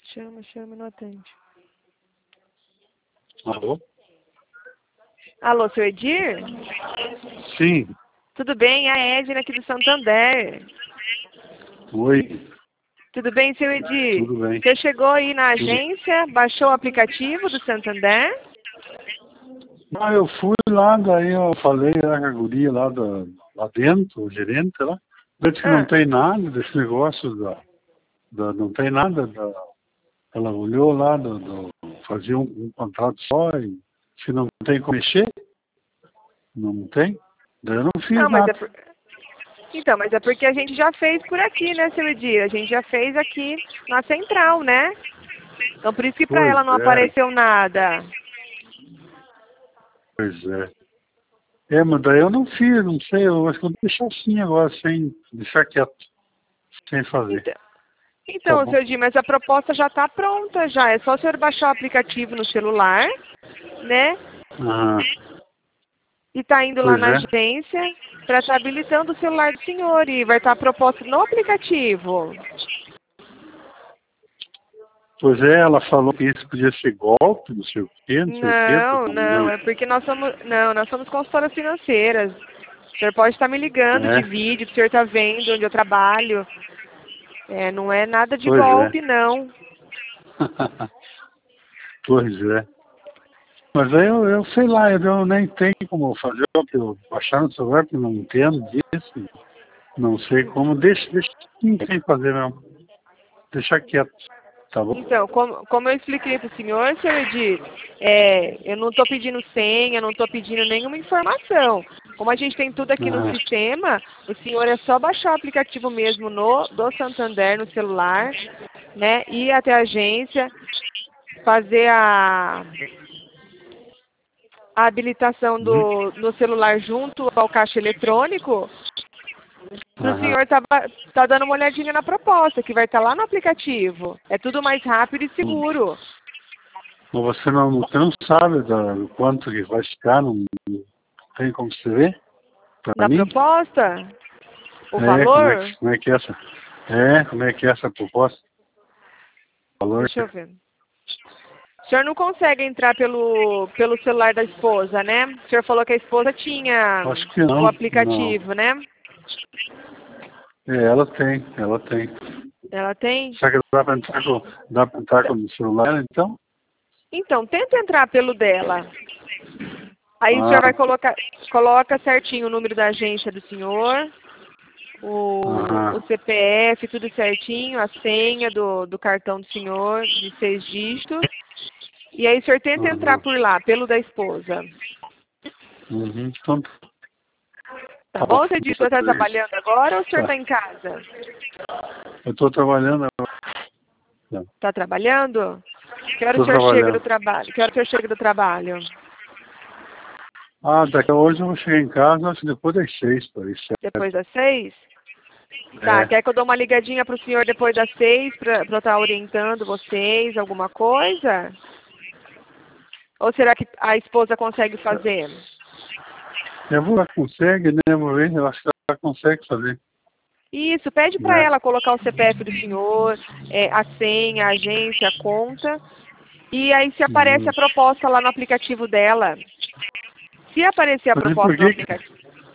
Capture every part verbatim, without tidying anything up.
Chama, chama, não atende. Alô? Alô, seu Edir? Sim. Tudo bem? A Edna aqui do Santander. Oi. Tudo bem, seu Edir? Tudo bem. Você chegou aí na Tudo. agência, baixou o aplicativo do Santander? Ah, eu fui lá, daí eu falei lá com a guria lá, da, lá dentro, o gerente lá. Eu disse que não Ah, tem nada desse negócio, da, da, não tem nada. Da, ela olhou lá, do, do, fazia um, um contrato só e se não tem como mexer, não tem. Daí eu não fiz não, mas é nada. por... Então, mas é porque a gente já fez por aqui, né, seu Edir? A gente já fez aqui na central, né? Então, por isso que pra Pois ela não é, apareceu nada. pois é. É, mas daí eu não fiz, não sei, eu acho que eu vou deixar assim agora, sem deixar quieto, sem fazer. Então, Tá então, bom? seu Edir, mas a proposta já está pronta já. É só o senhor baixar o aplicativo no celular, né? Ah, E tá indo lá pois na é. agência para estar habilitando o celular do senhor. E vai estar a proposta no aplicativo. Pois é, ela falou que isso podia ser golpe, não sei o quê, não sei o quê. Tá Não, bom, não, não. é porque nós somos, não, nós somos consultoras financeiras. O senhor pode estar me ligando de É, vídeo, o senhor está vendo onde eu trabalho. É, não é nada de pois é. golpe, não. Pois é. Mas aí eu, eu sei lá, eu nem tenho como fazer, porque eu baixar no celular, porque eu não entendo disso, não sei como. Deixa, deixa, não tem que fazer mesmo. Deixa quieto, tá bom? Então, como, como eu expliquei para o senhor, senhor Edir, é, eu não estou pedindo senha, não estou pedindo nenhuma informação. Como a gente tem tudo aqui no Ah, sistema, o senhor é só baixar o aplicativo mesmo no, do Santander no celular, né? Ir até a agência, fazer a, a habilitação hum, do, no celular junto ao caixa eletrônico, para o aham. senhor tá, tá dando uma olhadinha na proposta, que vai estar lá no aplicativo. É tudo mais rápido e Hum. seguro. Mas você não, você não sabe da, do quanto que vai ficar, não, não tem como você ver? Pra Da mim? proposta? O É, como é que, valor? como é que é essa? É, como é que é essa proposta? Valor? Deixa eu ver. O senhor não consegue entrar pelo, pelo celular da esposa, né? O senhor falou que a esposa tinha Acho que o não, não. aplicativo, né? É, ela tem, ela tem. Ela tem? Será que dá pra entrar com, dá pra entrar com o celular, então? Então, tenta entrar pelo dela. Aí o senhor Ah, vai colocar, coloca certinho o número da agência do senhor, o, o aham, C P F, tudo certinho, a senha do, do cartão do senhor, de seis dígitos. E aí o senhor tenta entrar aham. por lá, pelo da esposa. Uhum, então, Tá tá bom. bom? Você disse que o senhor está trabalhando agora ou o senhor está Tá. em casa? Eu tô trabalhando agora. Está trabalhando? Que hora o Tô senhor chega do trabalhando. trabalho? Que hora o senhor chega do trabalho? Ah, daqui a hoje eu vou chegar em casa, acho que depois das seis, por isso, Depois certo? das seis? Tá, É. quer que eu dou uma ligadinha pro senhor depois das seis para eu estar orientando vocês, alguma coisa? Ou será que a esposa consegue fazer? Eu vou, ela consegue, né? Eu vou ver, eu acho que ela consegue fazer, Isso, pede para né? ela colocar o C P F do senhor, é, a senha, a agência, a conta. E aí se aparece Uhum. a proposta lá no aplicativo dela. Se aparecer a Mas e por proposta no que, que- aplicativo.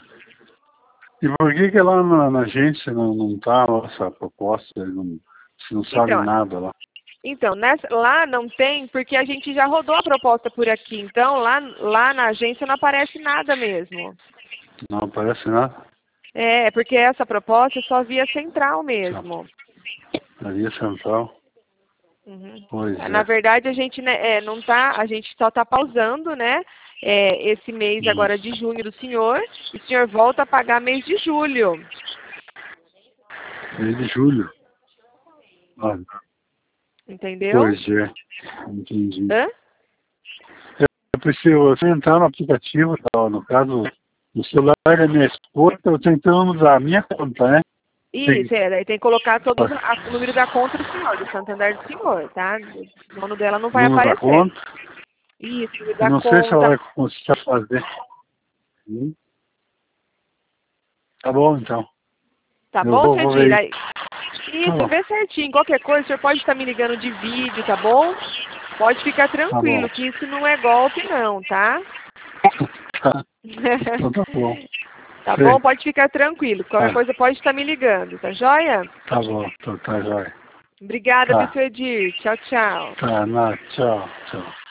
e por que que lá na, na agência não, não tá essa proposta, não, se não sabe Então, nada lá? então nessa, lá não tem, porque a gente já rodou a proposta por aqui. Então, lá, lá na agência não aparece nada mesmo. Não aparece nada? É, porque essa proposta é só via central Só. mesmo. Na via central? Uhum. Pois É, na é. verdade, a gente né, é, não tá, a gente só está pausando, né? É, esse mês Uhum. agora de junho do senhor, e o senhor volta a pagar mês de julho. Mês de julho. Ah, Entendeu? pois é. Entendi. Hã? Eu preciso entrar no aplicativo, tá, no caso, no celular da minha esposa, eu tentando usar a minha conta, né? Tem Isso, é, daí tem que colocar todos a- o número da conta do senhor, do Santander do senhor, tá? O nome dela não vai número da aparecer. conta. Isso, número Eu da não sei se ela conta. vai conseguir fazer. Hum, Tá bom, então. Tá Eu bom, vou, seu vou Edir? ver isso. Aí, Isso, Tá vê certinho. Qualquer coisa, o senhor pode estar me ligando de vídeo, tá bom? Pode ficar tranquilo, Tá que isso não é golpe não, tá? Tá. Então tá bom. Tá Sei. bom? Pode ficar tranquilo. Qualquer Tá. coisa pode estar me ligando, tá joia? Tá bom, tá, tá jóia. Obrigada, Tá. viu, seu Edir? Tchau, tchau. Tá, não, tchau, tchau.